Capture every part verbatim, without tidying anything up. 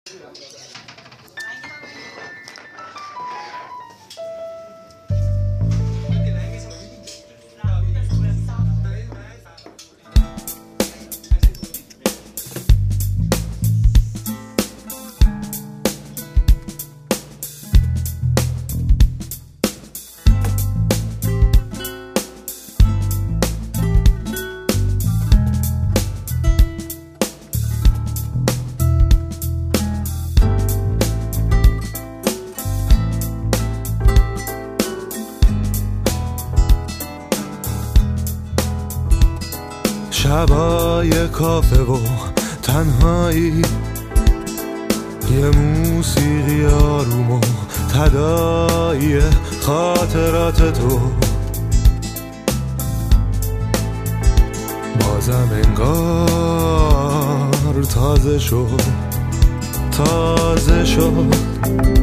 شبای کافه و تنهایی، یه موسیقی آروم و تداعی خاطرات تو، بازم انگار تازه شد تازه شد.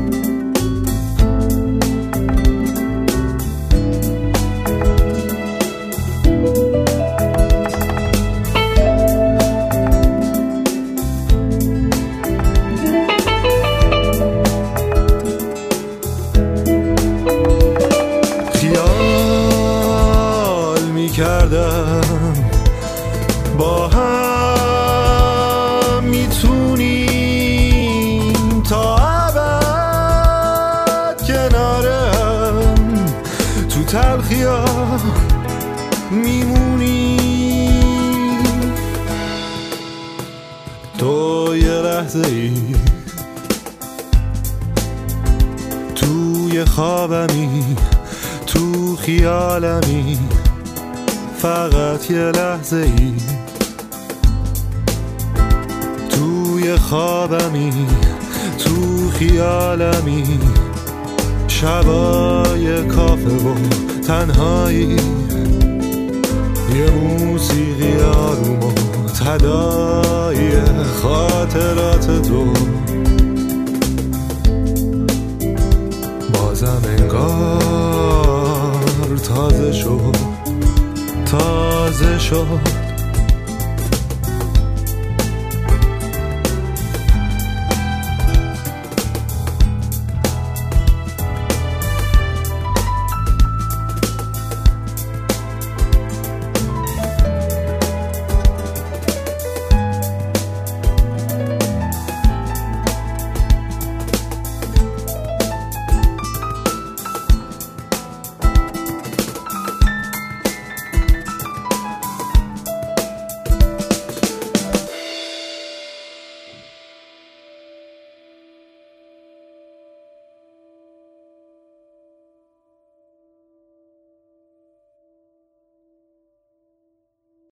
کردم با هم میتونیم تا ابد کنارم، تو تلخیا میمونیم. تو یه لحظه ای توی خوابمی، تو خیالمی، فقط یه لحظه ای توی خوابمی، تو خیالمی. شبای کافه و تنهایی، یه موسیقی آروم و تداعی خاطرات تو، بازم انگار تازه شد تازه شد.